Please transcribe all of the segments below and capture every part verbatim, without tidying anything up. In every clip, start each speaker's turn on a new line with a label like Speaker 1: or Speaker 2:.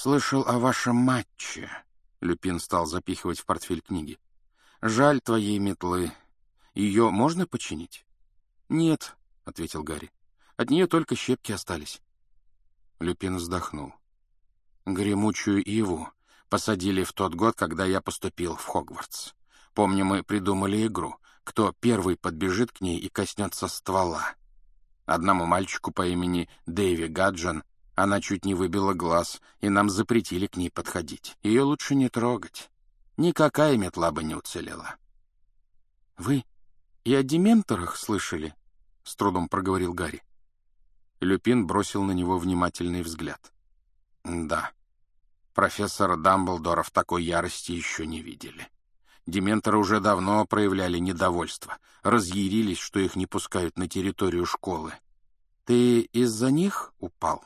Speaker 1: «Слышал о вашем матче», — Люпин стал запихивать в портфель книги. «Жаль твоей метлы. Ее можно починить?» «Нет», — ответил Гарри. «От нее только щепки остались». Люпин вздохнул. «Гремучую иву посадили в тот год, когда я поступил в Хогвартс. Помню, мы придумали игру, кто первый подбежит к ней и коснется ствола. Одному мальчику по имени Дэйви Гаджен она чуть не выбила глаз, и нам запретили к ней подходить. Ее лучше не трогать. Никакая метла бы не уцелела». «Вы и о дементорах слышали?» — с трудом проговорил Гарри. Люпин бросил на него внимательный взгляд. «Да, профессора Дамблдора в такой ярости еще не видели. Дементоры уже давно проявляли недовольство, разъярились, что их не пускают на территорию школы. Ты из-за них упал?»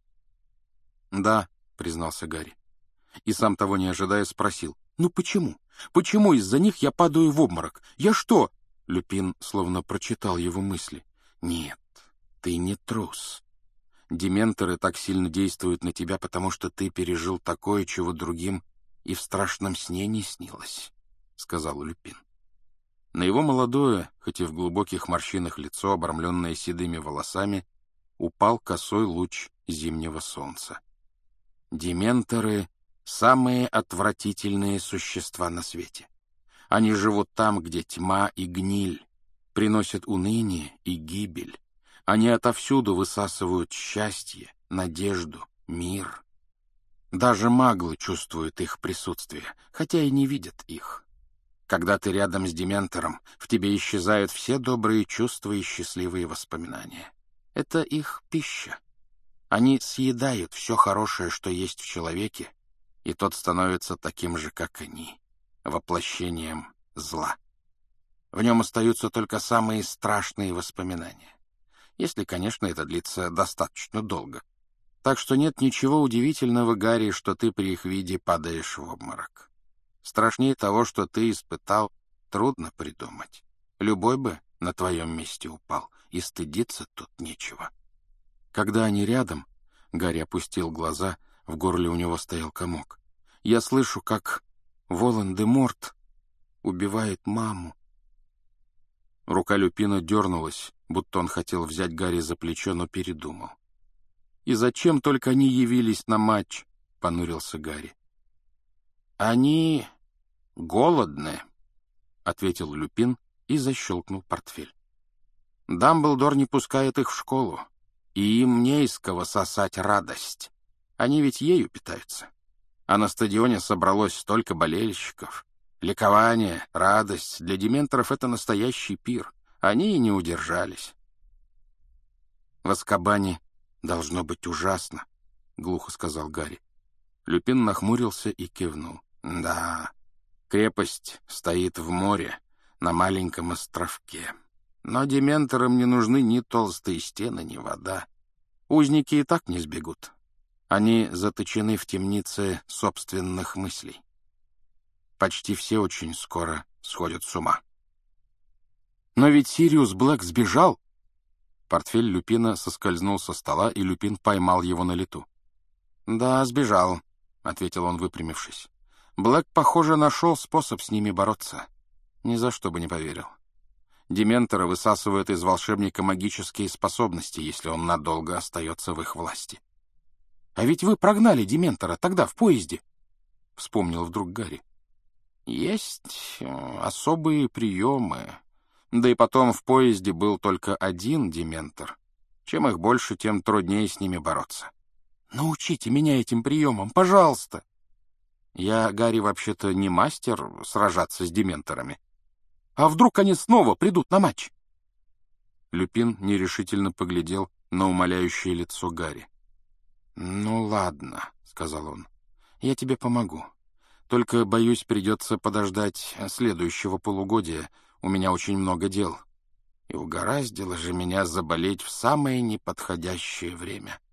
Speaker 1: «Да», — признался Гарри. И сам того не ожидая спросил. «Ну почему? Почему из-за них я падаю в обморок? Я что?» Люпин словно прочитал его мысли. «Нет, ты не трус. Дементоры так сильно действуют на тебя, потому что ты пережил такое, чего другим и в страшном сне не снилось», — сказал Люпин. На его молодое, хоть и в глубоких морщинах лицо, обрамленное седыми волосами, упал косой луч зимнего солнца. «Дементоры — самые отвратительные существа на свете. Они живут там, где тьма и гниль, приносят уныние и гибель. Они отовсюду высасывают счастье, надежду, мир. Даже маглы чувствуют их присутствие, хотя и не видят их. Когда ты рядом с дементором, в тебе исчезают все добрые чувства и счастливые воспоминания. Это их пища. Они съедают все хорошее, что есть в человеке, и тот становится таким же, как они, воплощением зла. В нем остаются только самые страшные воспоминания. Если, конечно, это длится достаточно долго. Так что нет ничего удивительного, Гарри, что ты при их виде падаешь в обморок. Страшнее того, что ты испытал, трудно придумать. Любой бы на твоем месте упал, и стыдиться тут нечего. Когда они рядом, Гарри опустил глаза, в горле у него стоял комок. Я слышу, как Волан-де-Морт убивает маму. Рука Люпина дернулась, будто он хотел взять Гарри за плечо, но передумал. «И зачем только они явились на матч?» — понурился Гарри. «Они голодны», — ответил Люпин и защелкнул портфель. «Дамблдор не пускает их в школу, и им не из кого сосать радость. Они ведь ею питаются. А на стадионе собралось столько болельщиков. Ликование, радость. Для дементоров это настоящий пир. Они и не удержались». «В Азкабане должно быть ужасно», — глухо сказал Гарри. Люпин нахмурился и кивнул. «Да, крепость стоит в море, на маленьком островке. Но дементорам не нужны ни толстые стены, ни вода. Узники и так не сбегут. Они заточены в темнице собственных мыслей. Почти все очень скоро сходят с ума». «Но ведь Сириус Блэк сбежал!» Портфель Люпина соскользнул со стола, и Люпин поймал его на лету. «Да, сбежал», — ответил он, выпрямившись. «Блэк, похоже, нашел способ с ними бороться. Ни за что бы не поверил. Дементоры высасывают из волшебника магические способности, если он надолго остается в их власти». «А ведь вы прогнали дементора тогда, в поезде», — вспомнил вдруг Гарри. «Есть особые приемы. Да и потом в поезде был только один дементор. Чем их больше, тем труднее с ними бороться». «Научите меня этим приемам, пожалуйста!» «Я, Гарри, вообще-то не мастер сражаться с дементорами». «А вдруг они снова придут на матч?» Люпин нерешительно поглядел на умоляющее лицо Гарри. «Ну ладно», — сказал он, — «я тебе помогу. Только, боюсь, придется подождать следующего полугодия. У меня очень много дел. И угораздило же меня заболеть в самое неподходящее время».